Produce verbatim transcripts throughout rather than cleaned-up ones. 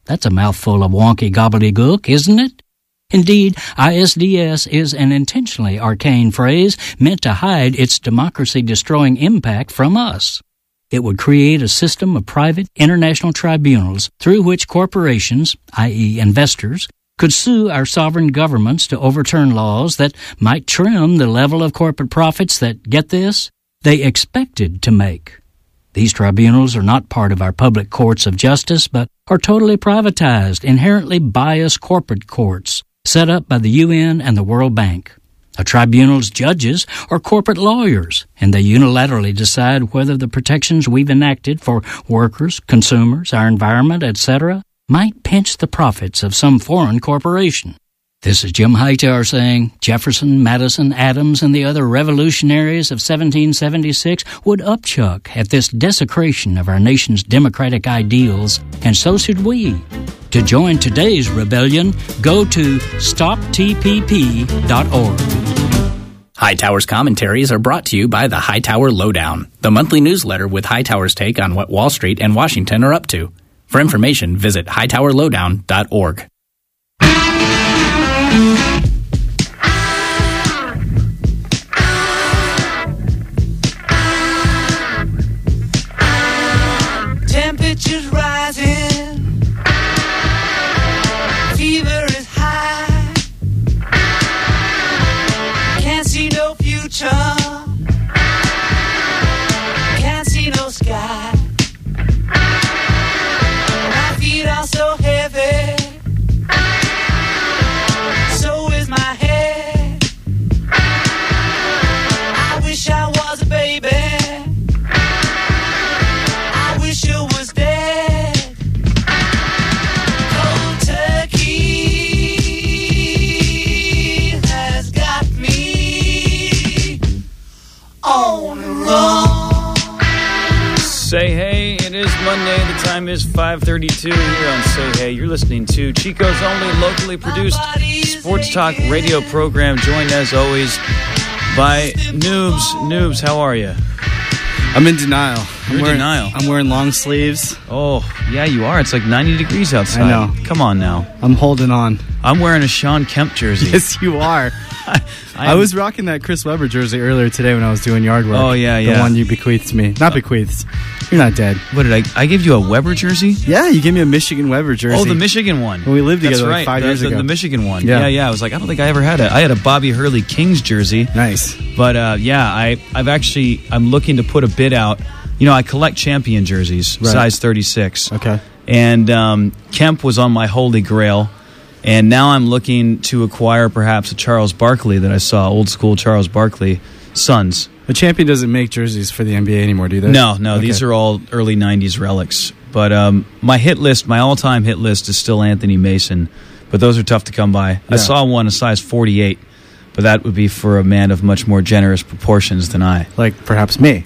That's a mouthful of wonky gobbledygook, isn't it? Indeed, I S D S is an intentionally arcane phrase meant to hide its democracy-destroying impact from us. It would create a system of private international tribunals through which corporations, that is investors, could sue our sovereign governments to overturn laws that might trim the level of corporate profits that, get this, they expected to make. These tribunals are not part of our public courts of justice, but are totally privatized, inherently biased corporate courts set up by the U N and the World Bank. A tribunal's judges are corporate lawyers, and they unilaterally decide whether the protections we've enacted for workers, consumers, our environment, et cetera, might pinch the profits of some foreign corporation. This is Jim Hightower saying Jefferson, Madison, Adams, and the other revolutionaries of seventeen seventy-six would upchuck at this desecration of our nation's democratic ideals, and so should we. To join today's rebellion, go to stop T P P dot org. Hightower's commentaries are brought to you by the Hightower Lowdown, the monthly newsletter with Hightower's take on what Wall Street and Washington are up to. For information, visit hightower lowdown dot org. Temperatures rising, fever is high, can't see no future, can't see no sky, my feet are so heavy, so is my head, I wish I was a baby, I wish you was dead. Cold turkey has got me on the run. Say hey, it is Monday. The time is five thirty-two here on Say Hey. You're listening to Chico's only locally produced sports talk radio program, joined as always by Noobs. Noobs, how are you? I'm in denial. You're I'm wearing, in denial. I'm wearing long sleeves. Oh, yeah, you are. It's like ninety degrees outside. I know. Come on now. I'm holding on. I'm wearing a Sean Kemp jersey. Yes, you are. I, I was rocking that Chris Webber jersey earlier today when I was doing yard work. Oh, yeah, the yeah. The one you bequeathed me. Not bequeathed. You're not dead. What did I... I give you a Weber jersey? Yeah, you gave me a Michigan Weber jersey. Oh, the Michigan one. When we lived together That's like right. five the, years the, ago. The Michigan one. Yeah. yeah, yeah. I was like, I don't think I ever had it. I had a Bobby Hurley Kings jersey. Nice. But, uh, yeah, I, I've actually... I'm looking to put a bid out. You know, I collect champion jerseys, Right. size thirty-six. Okay. And um, Kemp was on my holy grail. And now I'm looking to acquire perhaps a Charles Barkley that I saw, old school Charles Barkley, Suns. The Champion doesn't make jerseys for the N B A anymore, do they? No, no, Okay. these are all early nineties relics. But um, my hit list, my all-time hit list is still Anthony Mason. But those are tough to come by. Yeah. I saw one a size forty-eight, but that would be for a man of much more generous proportions than I. Like perhaps me.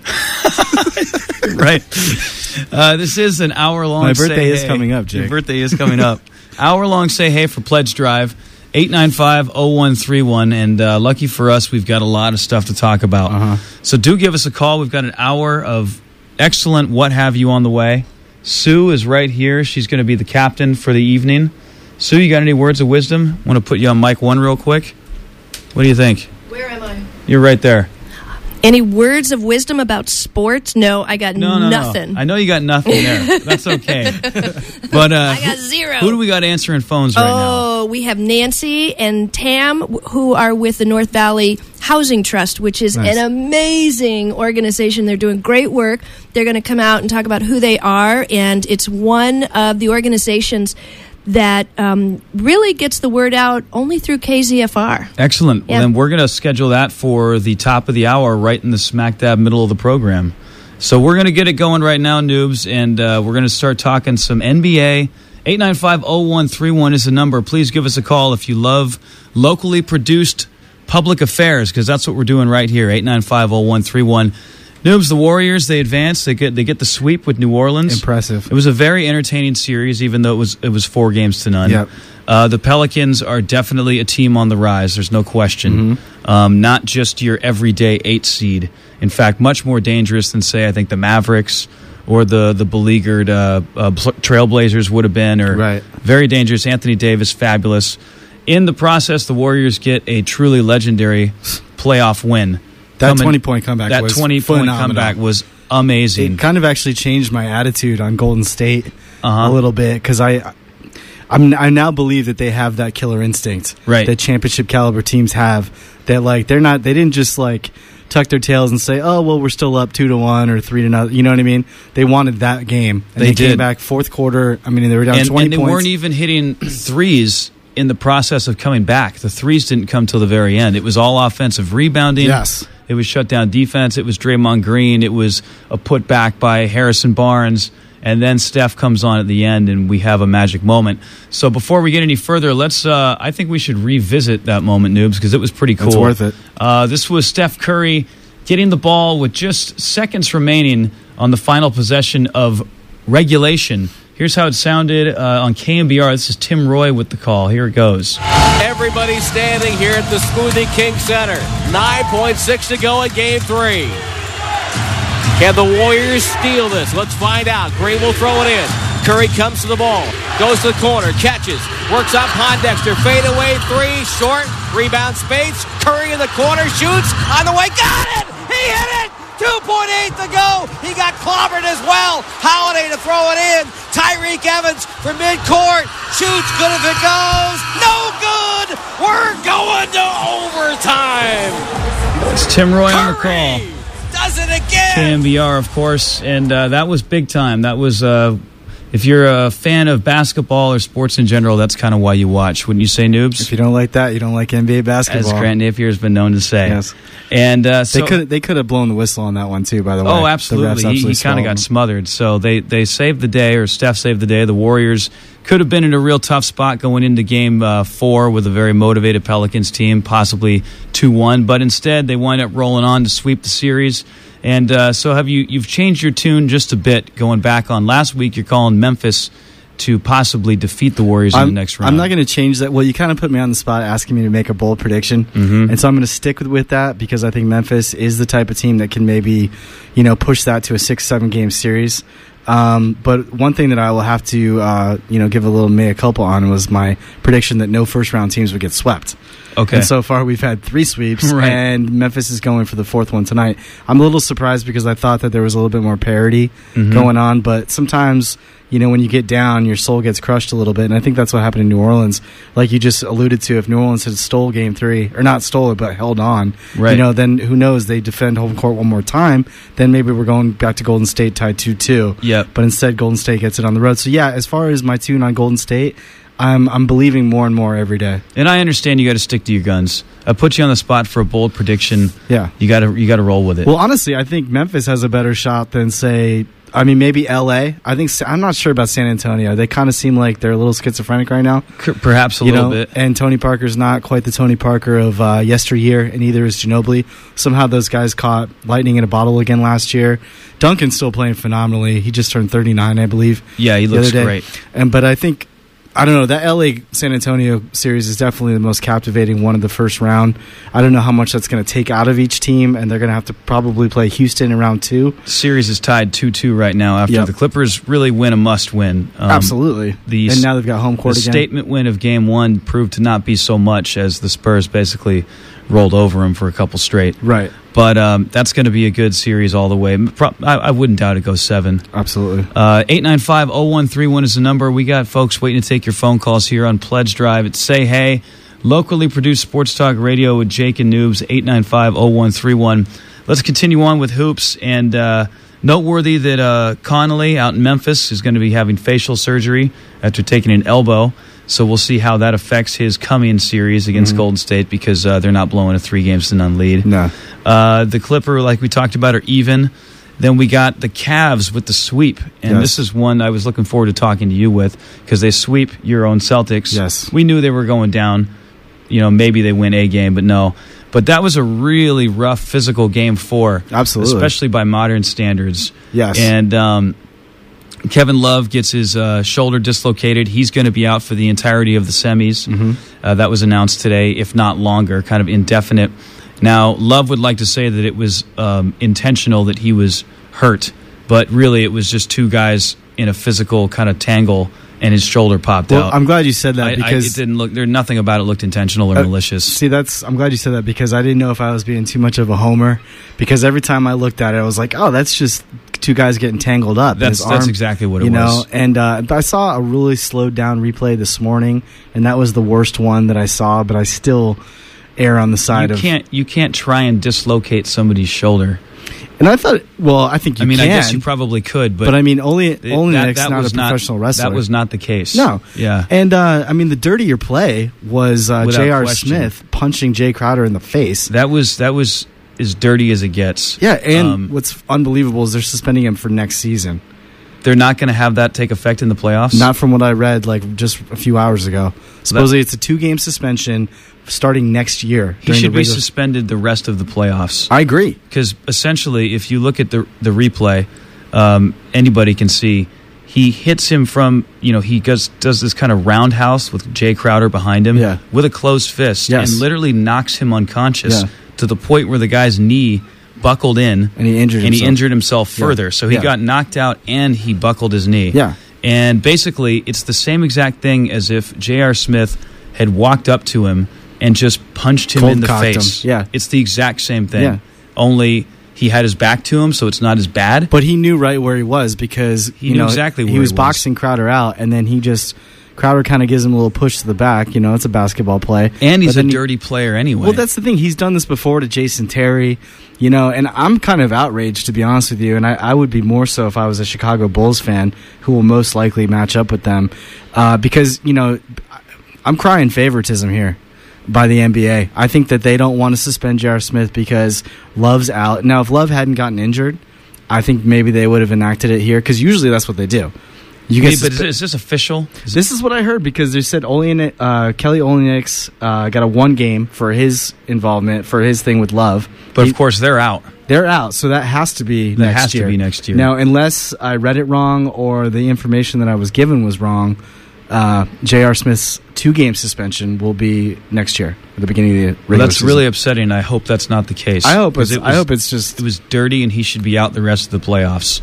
Right. Uh, this is an hour-long My birthday Say is Hey. coming up, Jake. Your birthday is coming up. Hour-long Say Hey for Pledge Drive, eight nine five, oh one three one. And uh, lucky for us, we've got a lot of stuff to talk about. Uh-huh. So do give us a call. We've got an hour of excellent what have you on the way. Sue is right here. She's going to be the captain for the evening. Sue, you got any words of wisdom? Want to put you on mic one real quick? What do you think? Where am I? You're right there. Any words of wisdom about sports? No, I got No, no, nothing. no. I know you got nothing there. That's okay. But uh, I got zero. Who do we got answering phones right now? Oh, we have Nancy and Tam, wh- who are with the North Valley Housing Trust, which is Nice. an amazing organization. They're doing great work. They're going to come out and talk about who they are, and it's one of the organizations that um, really gets the word out only through K Z F R. Excellent. Yeah. Well, then we're going to schedule that for the top of the hour, right in the smack dab middle of the program. So we're going to get it going right now, noobs, and uh, we're going to start talking some N B A. eight nine five, oh one three one is the number. Please give us a call if you love locally produced public affairs, because that's what we're doing right here, eight nine five, oh one three one. Noobs, the Warriors, they advance. They get they get the sweep with New Orleans. Impressive. It was a very entertaining series, even though it was it was four games to none. Yep. Uh, the Pelicans are definitely a team on the rise. There's no question. Mm-hmm. Um, not just your everyday eight seed. In fact, much more dangerous than, say, I think the Mavericks or the the beleaguered uh, uh, Trailblazers would have been, or Right. very dangerous. Anthony Davis, fabulous. In the process, the Warriors get a truly legendary playoff win. That Coming- twenty-point comeback That was twenty-point phenomenal. comeback was amazing. It kind of actually changed my attitude on Golden State Uh-huh. a little bit because I, I'm, I now believe that they have that killer instinct Right. that championship caliber teams have. That like they're not, they didn't just like tuck their tails and say, oh well, we're still up two to one or three to nothing. You know what I mean? They wanted that game. And They they, did. came back fourth quarter. I mean, they were down and, twenty and they points. weren't even hitting threes in the process of coming back. The threes didn't come till the very end. It was all offensive rebounding. Yes. It was shut down defense. It was Draymond Green. It was a putback by Harrison Barnes. And then Steph comes on at the end, and we have a magic moment. So before we get any further, let's. Uh, I think we should revisit that moment, Noobs, because it was pretty cool. It's worth it. Uh, this was Steph Curry getting the ball with just seconds remaining on the final possession of regulation. Here's how it sounded uh, on K M B R. This is Tim Roy with the call. Here it goes. Everybody standing here at the Smoothie King Center. nine point six to go in game three. Can the Warriors steal this? Let's find out. Green will throw it in. Curry comes to the ball. Goes to the corner. Catches. Works on Pondexter. Fade away three. Short. Rebound Spates. Curry in the corner. Shoots. On the way. Got it! He hit it! two point eight to go. He got clobbered as well. Holiday to throw it in. Tyreek Evans from midcourt. Shoots. Good if it goes. No good. We're going to overtime. It's Tim Roy on the call. Curry does it again. K M B R, of course, and uh, that was big time. That was, uh, if you're a fan of basketball or sports in general, that's kind of why you watch. Wouldn't you say, Noobs? If you don't like that, you don't like N B A As basketball. Grant Napier has been known to say. Yes. And uh, so, They could they could have blown the whistle on that one too. By the way, oh, The refs absolutely. He, he kind swallowed of got them. smothered. So they, they saved the day, or Steph saved the day. The Warriors could have been in a real tough spot going into game uh, four with a very motivated Pelicans team, possibly two one. But instead, they wind up rolling on to sweep the series. And uh, so have you, you've changed your tune just a bit going back on last week. You're calling Memphis to possibly defeat the Warriors I'm, in the next round. I'm not going to change that. Well, you kind of put me on the spot asking me to make a bold prediction. Mhm. And so I'm going to stick with, with that because I think Memphis is the type of team that can maybe, you know, push that to a six, seven game series. Um, but one thing that I will have to, uh, you know, give a little mea culpa on was my prediction that no first round teams would get swept. Okay. And so far we've had three sweeps, Right. and Memphis is going for the fourth one tonight. I'm a little surprised because I thought that there was a little bit more parity Mhm. going on, but sometimes, you know, when you get down, your soul gets crushed a little bit, and I think that's what happened in New Orleans. Like you just alluded to, if New Orleans had stole game three, or not stole it, but held on, Right. you know, then who knows, they defend home court one more time, then maybe we're going back to Golden State tied two two. Yep. But instead, Golden State gets it on the road. So yeah, as far as my tune on Golden State, I'm I'm believing more and more every day. And I understand you got to stick to your guns. I put you on the spot for a bold prediction. Yeah. You got to you got to roll with it. Well, honestly, I think Memphis has a better shot than, say, I mean, maybe L A. I think I'm not sure about San Antonio. They kind of seem like they're a little schizophrenic right now. C- Perhaps a you little know, bit. And Tony Parker's not quite the Tony Parker of uh, yesteryear, and neither is Ginobili. Somehow those guys caught lightning in a bottle again last year. Duncan's still playing phenomenally. He just turned thirty-nine, I believe. Yeah, he the looks other day. great. And but I think, I don't know, that L A San Antonio series is definitely the most captivating one of the first round. I don't know how much that's going to take out of each team, and they're going to have to probably play Houston in round two. Series is tied two two right now after Yep. the Clippers really win a must-win. Um, Absolutely. the and now they've got home court The again. statement win of game one proved to not be so much as the Spurs basically rolled over them for a couple straight. Right. But um, that's going to be a good series all the way. Pro- I, I wouldn't doubt it goes seven. Absolutely. Uh, eight nine five, oh one three one is the number. We got folks waiting to take your phone calls here on Pledge Drive. It's Say Hey, locally produced sports talk radio with Jake and Noobs, eight nine five, oh one three one. Let's continue on with hoops. And uh, noteworthy that uh, Connolly out in Memphis is going to be having facial surgery after taking an elbow. So we'll see how that affects his coming series against Mm-hmm. Golden State because uh, they're not blowing a three games to none lead. No. Uh, the Clipper, like we talked about, are even. Then we got the Cavs with the sweep. And Yes. this is one I was looking forward to talking to you with because they sweep your own Celtics. Yes. We knew they were going down. You know, maybe they win a game, but no. But that was a really rough physical game four. Absolutely. Especially by modern standards. Yes. And um, Kevin Love gets his uh, shoulder dislocated. He's going to be out for the entirety of the semis. Mm-hmm. Uh, that was announced today, if not longer, kind of indefinite. Now, Love would like to say that it was um, intentional that he was hurt, but really it was just two guys in a physical kind of tangle, and his shoulder popped Well, out. I'm glad you said that I, I, because it didn't look. There nothing about it looked intentional or Uh, malicious. See, that's I'm glad you said that because I didn't know if I was being too much of a homer. Because every time I looked at it, I was like, "Oh, that's just two guys getting tangled up." That's His that's arm, exactly what it you know. was. And uh, but I saw a really slowed down replay this morning, and that was the worst one that I saw. But I still err on the side You of. can't you can't try and dislocate somebody's shoulder. And I thought, well, I think you I mean, can. I guess you probably could, but but I mean, only it- only that- Nick's that not was a professional wrestler. That was not the case. No. Yeah. And uh, I mean, the dirtier play was uh, Without J R. question. Smith punching Jay Crowder in the face. That was that was as dirty as it gets. Yeah, and Um, what's unbelievable is they're suspending him for next season. They're not going to have that take effect in the playoffs. Not from what I read, like just a few hours ago. Supposedly, it's a two-game suspension starting next year. he during should the be regular- suspended the rest of the playoffs. I agree. Because essentially, if you look at the the replay, um, anybody can see he hits him from, you know, he does does this kind of roundhouse with Jay Crowder behind him Yeah. with a closed fist Yes. and literally knocks him unconscious Yeah. to the point where the guy's knee buckled in And he injured and he himself. injured himself Yeah. further. So he Yeah. got knocked out and he buckled his knee. Yeah. And basically, it's the same exact thing as if J R. Smith had walked up to him and just punched him Cold in the cocked him. face. Yeah. It's the exact same thing. Yeah. Only he had his back to him, so it's not as bad. But he knew right where he was because He you knew know, exactly where he he was was. boxing Crowder out, and then he just Crowder kind of gives him a little push to the back. You know, it's a basketball play, And he's But a then he- dirty player anyway. Well, that's the thing. He's done this before to Jason Terry, you know, and I'm kind of outraged, to be honest with you. And I, I would be more so if I was a Chicago Bulls fan who will most likely match up with them. Uh, because, you know, I'm crying favoritism here by the N B A. I think that they don't want to suspend J R. Smith because Love's out. Now, if Love hadn't gotten injured, I think maybe they would have enacted it here because usually that's what they do. You Wait, get but suspe- is, is this official? Is this is what I heard because they said Olenek, uh, Kelly Olynyk uh, got a one game for his involvement for his thing with Love. but He- of course, they're out. they're out, so that has to be That next has to year. be next year. Now, unless I read it wrong or the information that I was given was wrong, uh, J R. Smith's two game suspension will be next year at the beginning of the regular Well, that's season. really upsetting. I hope that's not the case. I hope 'Cause it's. it was, I hope it's just. it was dirty, and he should be out the rest of the playoffs.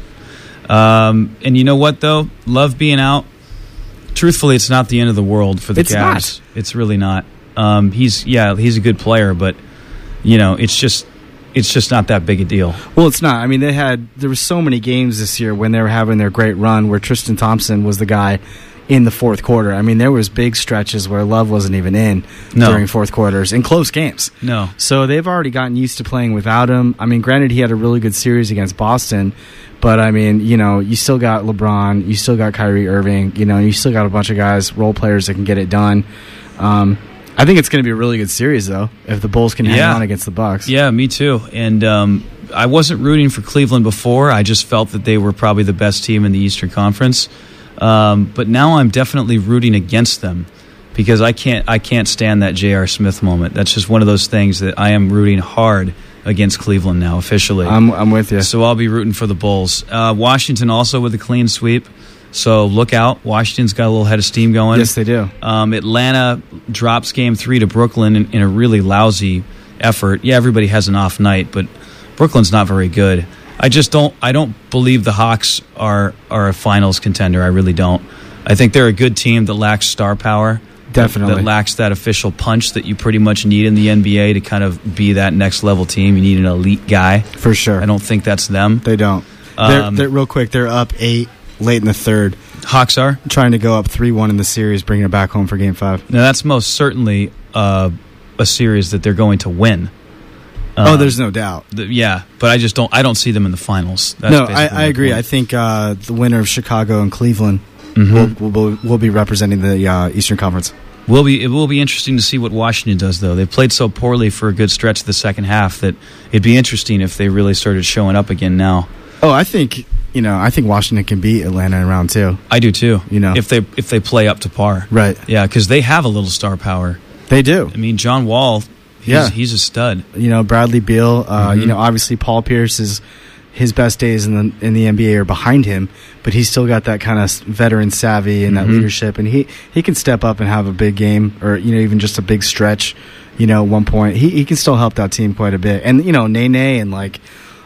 Um, and you know what, though? Love being out, truthfully, it's not the end of the world for the It's Cavs. not. It's really not. Um, he's yeah, he's a good player, but you know, it's just it's just not that big a deal. Well, it's not. I mean, they had there were so many games this year when they were having their great run where Tristan Thompson was the guy in the fourth quarter. I mean, there was big stretches where Love wasn't even in No. during fourth quarters in close games. No, So they've already gotten used to playing without him. I mean, granted, he had a really good series against Boston, but I mean, you know, you still got LeBron, you still got Kyrie Irving, you know, you still got a bunch of guys, role players that can get it done. Um, I think it's going to be a really good series, though, if the Bulls can hang Yeah. on against the Bucks. yeah, me too. And um, I wasn't rooting for Cleveland before. I just felt that they were probably the best team in the Eastern Conference. Um, but now I'm definitely rooting against them because I can't I can't stand that J R. Smith moment. That's just one of those things that I am rooting hard against Cleveland now officially. I'm, I'm with you. So I'll be rooting for the Bulls. Uh, Washington also with a clean sweep. So look out. Washington's got a little head of steam going. Yes, they do. Um, Atlanta drops game three to Brooklyn in, in a really lousy effort. Yeah, everybody has an off night, but Brooklyn's not very good. I just don't. I don't believe the Hawks are are a finals contender. I really don't. I think they're a good team that lacks star power. Definitely. That lacks that official punch that you pretty much need in the N B A to kind of be that next level team. You need an elite guy. For sure. I don't think that's them. They don't. They're, Um, they're, real quick, they're up eight late in the third, Hawks are. trying to go up three one in the series, bringing it back home for game five. Now that's most certainly uh, a series that they're going to win. oh, Um, there's no doubt. The, yeah, but I just don't. I don't see them in the finals. That's No, I, basically I my agree. point. I think uh, the winner of Chicago and Cleveland Mhm. will, will, will be representing the uh, Eastern Conference. will be. It will be interesting to see what Washington does, though. They played so poorly for a good stretch of the second half that it'd be interesting if they really started showing up again now. Oh, I think you know. I think Washington can beat Atlanta in round two. I do too. You know. if they if they play up to par, Right? Yeah, because they have a little star power. They do. I mean, John Wall. He's, Yeah. he's a stud. You know, Bradley Beal. Uh, Mhm. You know, obviously Paul Pierce is his best days in the in the N B A are behind him, but he's still got that kind of veteran savvy and that Mhm. leadership, and he he can step up and have a big game, or you know, even just a big stretch. You know, at one point he he can still help that team quite a bit, and you know, Nene and like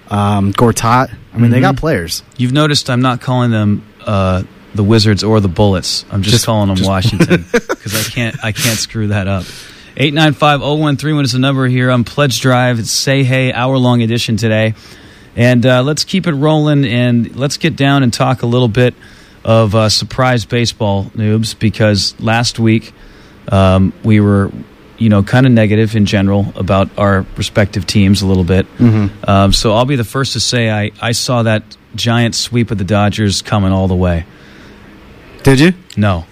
um, Gortat. I mean, Mhm. they got players. You've noticed I'm not calling them uh, the Wizards or the Bullets. I'm just, Just- calling them just- Washington because I can't I can't screw that up. eight nine five oh one three one is the number here on Pledge Drive. It's Say Hey, hour-long edition today. And uh, let's keep it rolling, and let's get down and talk a little bit of uh, surprise baseball, noobs, because last week um, we were, you know, kind of negative in general about our respective teams a little bit. Mm-hmm. Um, so I'll be the first to say I, I saw that giant sweep of the Dodgers coming all the way. Did you? No.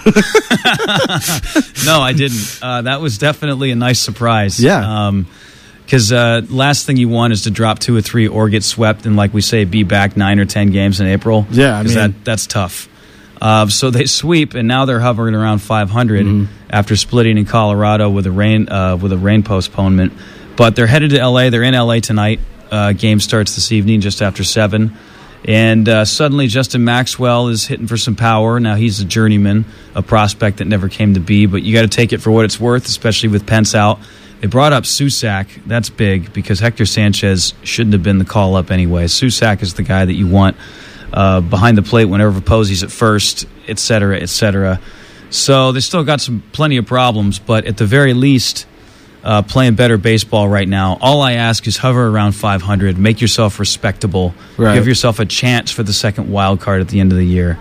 No, I didn't. Uh, that was definitely a nice surprise. Yeah. Because uh, last thing you want is to drop two or three or get swept and, like we say, be back nine or ten games in April. Yeah, I 'Cause mean- that, that's tough. Uh, so they sweep, and now they're hovering around five hundred Mm-hmm. after splitting in Colorado with a rain uh, with a rain postponement. But they're headed to L A. They're in L A tonight. Uh, game starts this evening, just after seven. And uh, suddenly, Justin Maxwell is hitting for some power. Now he's a journeyman, a prospect that never came to be. But you got to take it for what it's worth, especially with Pence out. They brought up Susac. That's big because Hector Sanchez shouldn't have been the call up anyway. Susac is the guy that you want uh, behind the plate whenever Posey's at first, et cetera, et cetera. So they still got some plenty of problems, but at the very least, uh, playing better baseball right now. All I ask is hover around five hundred, make yourself respectable, Right. give yourself a chance for the second wild card at the end of the year.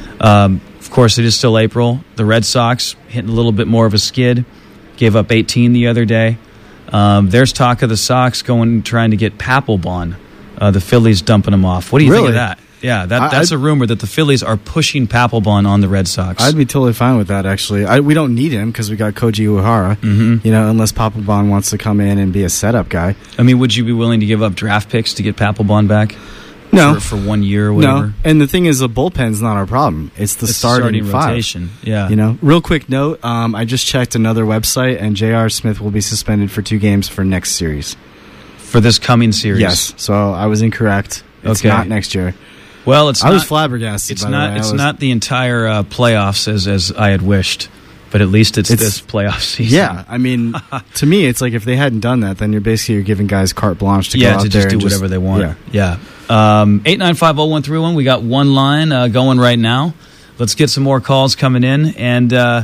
Um, of course, it is still April. The Red Sox hitting a little bit more of a skid. Gave up eighteen the other day. Um, there's talk of the Sox going trying to get Papelbon. Uh, the Phillies dumping him off. What do you think Really? of that? Yeah, that, I- that's I'd- a rumor that the Phillies are pushing Papelbon on the Red Sox. I'd be totally fine with that, actually. I, we don't need him because we got Koji Uehara, Mm-hmm. you know, unless Papelbon wants to come in and be a setup guy. I mean, would you be willing to give up draft picks to get Papelbon back? No. For, for one year or whatever? No. And the thing is, the bullpen's not our problem. It's the It's the starting, five. rotation. Yeah. You know, real quick note, um, I just checked another website, and J R. Smith will be suspended for two games for next series. For this coming series. Yes, so I was incorrect. It's Okay. not next year. Well, it's I not, was flabbergasted. It's by not. the way. It's I was- not the entire uh, playoffs as as I had wished, but at least it's, It's- this playoff season. Yeah, I mean, to me, it's like if they hadn't done that, then you're basically you're giving guys carte blanche to yeah, go out to there just do and whatever they want. Yeah. Yeah. Um, eight nine five zero one three one. We got one line uh, going right now. Let's get some more calls coming in. And uh,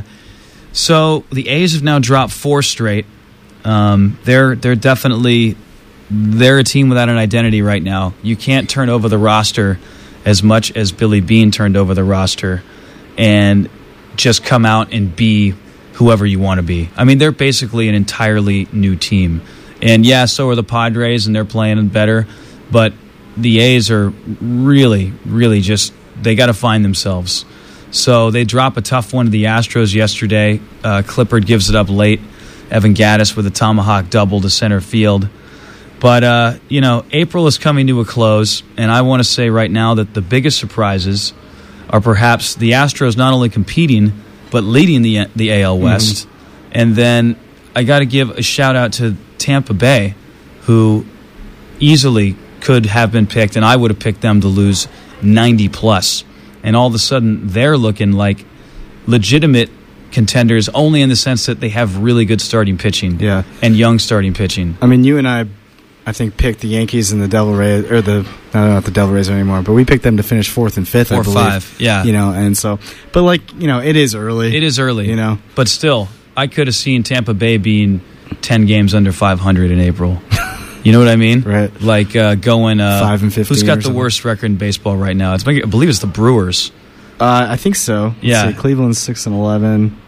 so the A's have now dropped four straight. Um, they're they're definitely they're a team without an identity right now. You can't turn over the roster as much as Billy Beane turned over the roster and just come out and be whoever you want to be. I mean, they're basically an entirely new team. And yeah, so are the Padres, and they're playing better. But the A's are really, really just, they got to find themselves. So they drop a tough one to the Astros yesterday. Uh, Clippard gives it up late. Evan Gattis with a tomahawk double to center field. But, uh, you know, April is coming to a close, and I want to say right now that the biggest surprises are perhaps the Astros not only competing, but leading the the A L West. Mm-hmm. And then I got to give a shout-out to Tampa Bay, who easily could have been picked, and I would have picked them to lose ninety plus. And all of a sudden, they're looking like legitimate contenders only in the sense that they have really good starting pitching Yeah. and young starting pitching. I mean, you and I, I think, picked the Yankees and the Devil Rays, or the, no, not the Devil Rays anymore, but we picked them to finish fourth and fifth, Four I or believe. five, yeah. You know, and so, but like, you know, it is early. It is early, You know. but still, I could have seen Tampa Bay being ten games under five hundred in April. You know what I mean? Right. Like uh, going uh, Five and fifteen Who's got or the something. worst record in baseball right now? It's I believe it's the Brewers. Uh, I think so. Let's Yeah. see, Cleveland's six and eleven.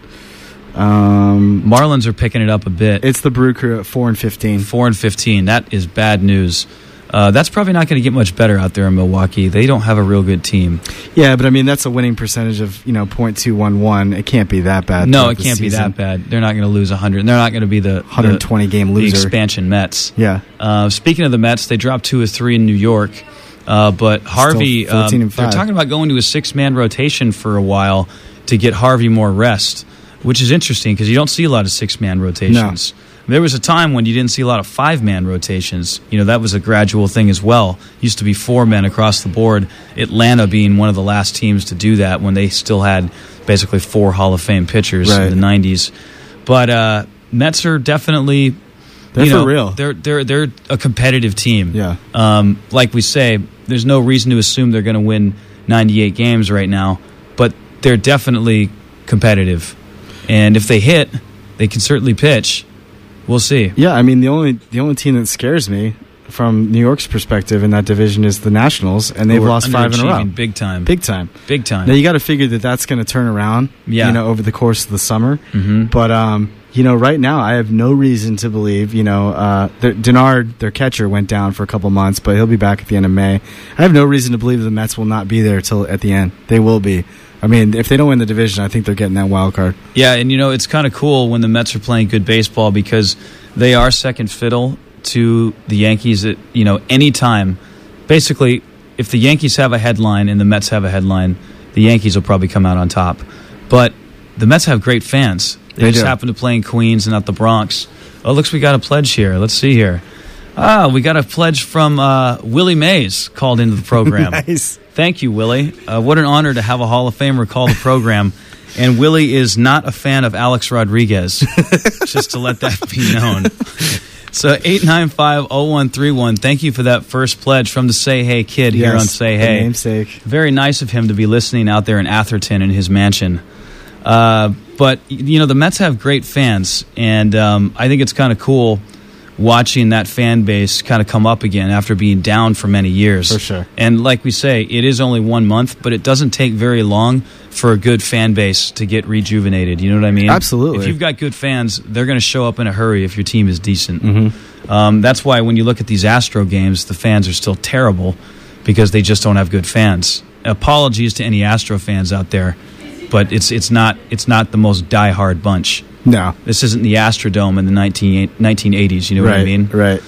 Um, Marlins are picking it up a bit. it's the Brew Crew at four and fifteen. Four and fifteen. That is bad news. Uh, that's probably not going to get much better out there in Milwaukee. They don't have a real good team. Yeah, but I mean that's a winning percentage of you know point two one one. It can't be that bad. No, throughout it the can't be season. that bad. They're not going to lose one hundred. They're not going to be the one hundred twenty the, game the loser. expansion Mets. Yeah. Uh, speaking of the Mets, they dropped two or three in New York. Uh, but Harvey, Still fourteen um, and they're five. talking about going to a six-man rotation for a while to get Harvey more rest, which is interesting because you don't see a lot of six-man rotations. There was a time when you didn't see a lot of five-man rotations. You know, that was a gradual thing as well. Used to be four men across the board. Atlanta being one of the last teams to do that when they still had basically four Hall of Fame pitchers Right. in the nineties. But uh, Mets are definitely They're you for know, real. They're they're they're a competitive team. Yeah. Um, like we say, there's no reason to assume they're going to win ninety-eight games right now, but they're definitely competitive. And if they hit, they can certainly pitch. We'll see. Yeah, I mean the only the only team that scares me from New York's perspective in that division is the Nationals, and they've We're lost five in a row. underachieving big time. Big time. Big time. Now you got to figure that that's going to turn around, Yeah. you know, over the course of the summer. Mm-hmm. But um, you know, right now I have no reason to believe. You know, uh, the, Denard, their catcher, went down for a couple months, but he'll be back at the end of May. I have no reason to believe the Mets will not be there till at the end. They will be. I mean, if they don't win the division, I think they're getting that wild card. Yeah, and you know, it's kind of cool when the Mets are playing good baseball because they are second fiddle to the Yankees at, you know, any time. Basically, if the Yankees have a headline and the Mets have a headline, the Yankees will probably come out on top. But the Mets have great fans. They, They just do. happen to play in Queens and not the Bronx. Oh, looks we got a pledge here. Let's see here. Ah, we got a pledge from uh, Willie Mays called into the program. Nice. Thank you, Willie. Uh, what an honor to have a Hall of Famer call the program. And Willie is not a fan of Alex Rodriguez, just to let that be known. So eight nine five oh one three one, thank you for that first pledge from the Say Hey Kid here Yes, on Say the Hey. namesake. Very nice of him to be listening out there in Atherton in his mansion. Uh, but, you know, the Mets have great fans, and um, I think it's kind of cool watching that fan base kind of come up again after being down for many years. For sure. And like we say, it is only one month, but it doesn't take very long for a good fan base to get rejuvenated. You know what I mean? Absolutely. If you've got good fans, they're going to show up in a hurry if your team is decent. Mm-hmm. Um, that's why when you look at these Astro games, the fans are still terrible because they just don't have good fans. Apologies to any Astro fans out there, but it's it's not it's not the most diehard bunch. No. This isn't the Astrodome in the nineteen eighties, you know right, what I mean? Right.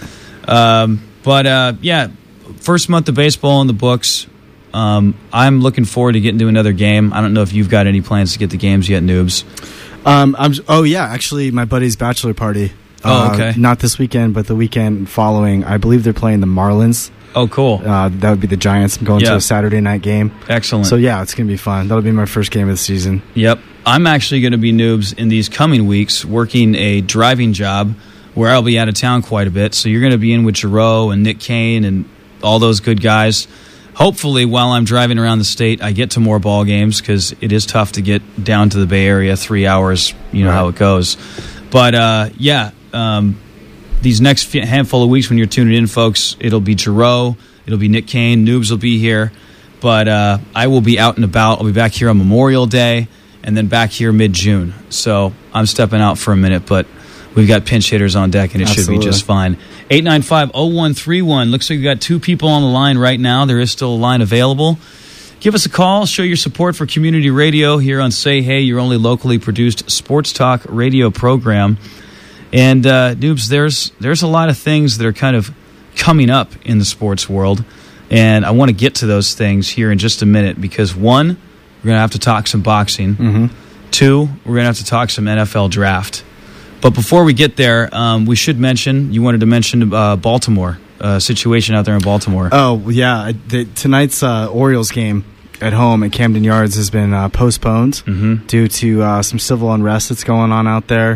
Um, but, uh, yeah, first month of baseball in the books. Um, I'm looking forward to getting to another game. I don't know if you've got any plans to get the games yet, Noobs. Um, I'm. Oh yeah, actually, my buddy's bachelor party. Oh, Uh, okay. not this weekend, but the weekend following. I believe they're playing the Marlins. Oh, cool. Uh, that would be the Giants. I'm going Yeah. to a Saturday night game. Excellent. So yeah, it's gonna be fun. That'll be my first game of the season. Yep. I'm actually going to be, Noobs, in these coming weeks working a driving job where I'll be out of town quite a bit. So you're going to be in with Giroux and Nick Kane and all those good guys. Hopefully, while I'm driving around the state, I get to more ball games because it is tough to get down to the Bay Area three hours. You know Right. how it goes. But, uh, yeah, um, these next few, handful of weeks when you're tuning in, folks, it'll be Giroux, it'll be Nick Kane, Noobs will be here. But uh, I will be out and about. I'll be back here on Memorial Day and then back here mid-June. So I'm stepping out for a minute, but we've got pinch hitters on deck, and it Absolutely. should be just fine. eight nine five oh one three one. Looks like we've got two people on the line right now. There is still a line available. Give us a call. Show your support for community radio here on Say Hey, your only locally produced sports talk radio program. And, uh, Noobs, there's, there's a lot of things that are kind of coming up in the sports world. And I want to get to those things here in just a minute because, one, we're going to have to talk some boxing. Mm-hmm. Two, we're going to have to talk some N F L draft. But before we get there, um, we should mention, you wanted to mention uh, Baltimore, uh, situation out there in Baltimore. Oh yeah, I- the, tonight's uh, Orioles game at home at Camden Yards has been uh, postponed Mhm. due to uh, some civil unrest that's going on out there.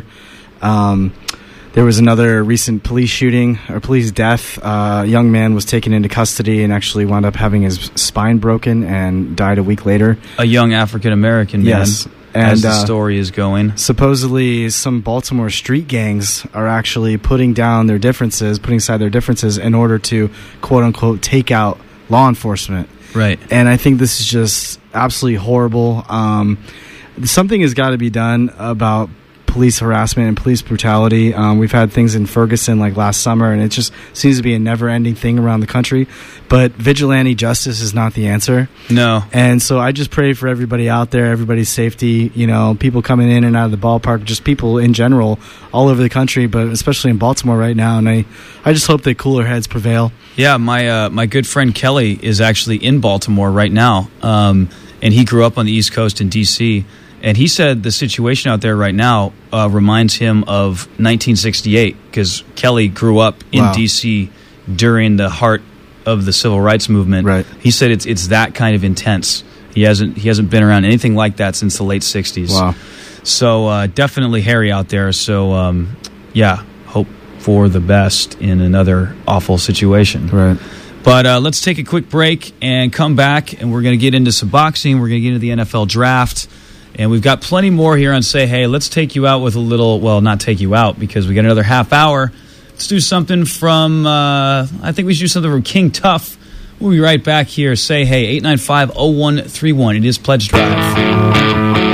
Um, there was another recent police shooting or police death. Uh, a young man was taken into custody and actually wound up having his spine broken and died a week later. A young African-American man, Yes. as And, the uh, story is going. Supposedly, some Baltimore street gangs are actually putting down their differences, putting aside their differences in order to, quote unquote, take out law enforcement. Right. And I think this is just absolutely horrible. Um, something has got to be done about police harassment and police brutality. Um, we've had things in Ferguson like last summer, and it just seems to be a never-ending thing around the country. But vigilante justice is not the answer. No. And so I just pray for everybody out there, everybody's safety, you know, people coming in and out of the ballpark, just people in general all over the country, but especially in Baltimore right now. And I, I just hope that cooler heads prevail. Yeah, my uh, my good friend Kelly is actually in Baltimore right now, um, and he grew up on the East Coast in D C, and he said the situation out there right now uh, reminds him of nineteen sixty-eight, because Kelly grew up in Wow. D C during the heart of the civil rights movement. Right. He said it's it's that kind of intense. He hasn't he hasn't been around anything like that since the late sixties. Wow. So uh, definitely hairy out there. So um, yeah, hope for the best in another awful situation. Right. But uh, let's take a quick break and come back, and we're going to get into some boxing. We're going to get into the N F L draft, and we've got plenty more here on Say Hey. Let's take you out with a little, well, not take you out because we got another half hour. Let's do something from, uh, I think we should do something from King Tuff. We'll be right back here. Say Hey, eight nine five, oh one three one. It is Pledge Drive.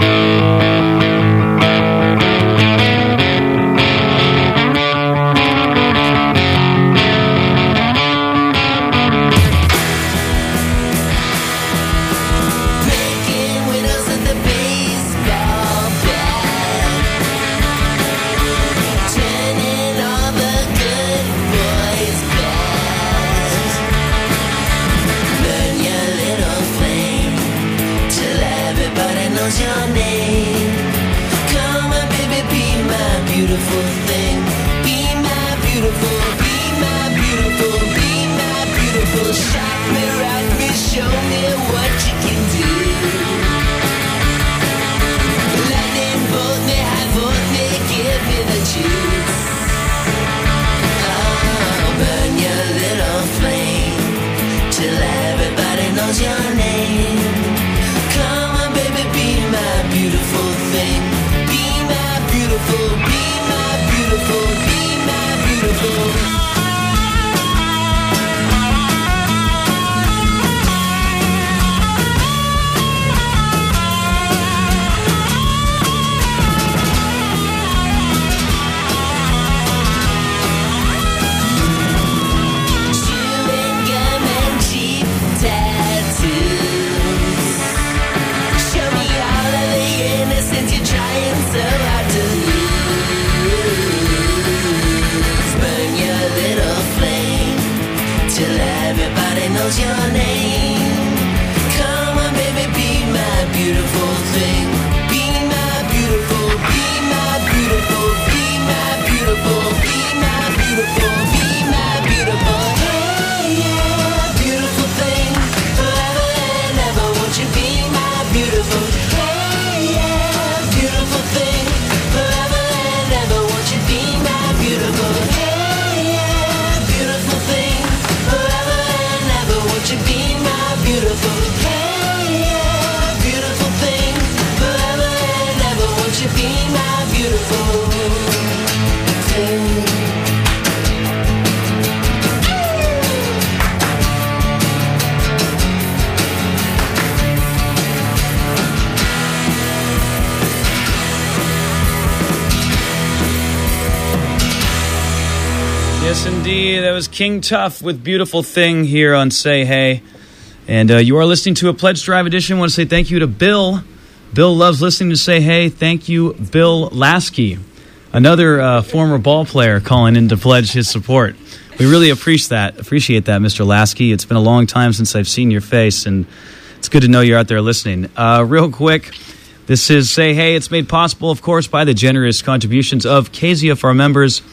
Yes, indeed. That was King Tuff with Beautiful Thing here on Say Hey. And uh, you are listening to a Pledge Drive edition. I want to say thank you to Bill. Bill loves listening to Say Hey. Thank you, Bill Lasky, another uh, former ball player calling in to pledge his support. We really appreciate that, appreciate that, Mister Lasky. It's been a long time since I've seen your face, and it's good to know you're out there listening. Uh, real quick, this is Say Hey. It's made possible, of course, by the generous contributions of K Z F R members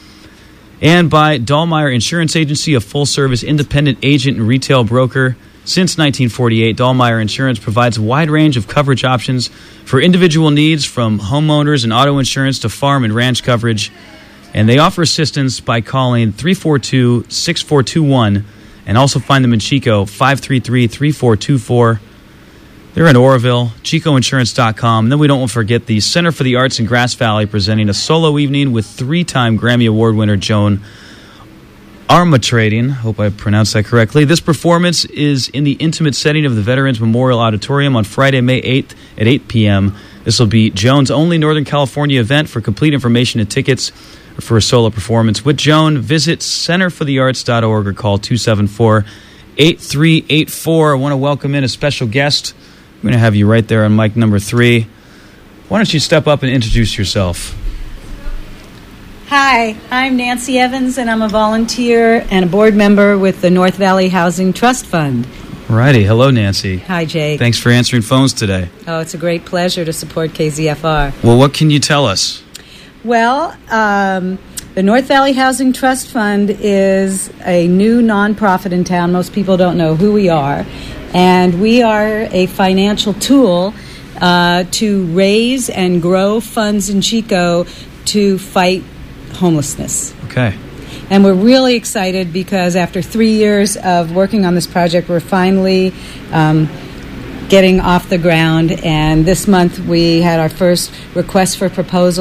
and by Dahlmeyer Insurance Agency, a full-service independent agent and retail broker. Since nineteen forty-eight, Dahlmeyer Insurance provides a wide range of coverage options for individual needs, from homeowners and auto insurance to farm and ranch coverage. And they offer assistance by calling three four two, six four two one and also find them in Chico, five three three, three four two four. They're in Oroville, chico insurance dot com. And then we don't want to forget the Center for the Arts in Grass Valley, presenting a solo evening with three-time Grammy Award winner Joan Armatrading. Hope I pronounced that correctly. This performance is in the intimate setting of the Veterans Memorial Auditorium on Friday, May eighth at eight p.m. This will be Joan's only Northern California event. For complete information and tickets for a solo performance with Joan, visit center for the arts dot org or call two seven four, eight three eight four. I want to welcome in a special guest. I'm going to have you right there on mic number three. Why don't you step up and introduce yourself? Hi, I'm Nancy Evans, and I'm a volunteer and a board member with the North Valley Housing Trust Fund. Righty. Hello, Nancy. Hi, Jake. Thanks for answering phones today. Oh, it's a great pleasure to support K Z F R. Well, what can you tell us? Well, um, the North Valley Housing Trust Fund is a new nonprofit in town. Most people don't know who we are. And we are a financial tool uh, to raise and grow funds in Chico to fight homelessness. Okay. And we're really excited because after three years of working on this project, we're finally um, getting off the ground. And this month we had our first request for proposal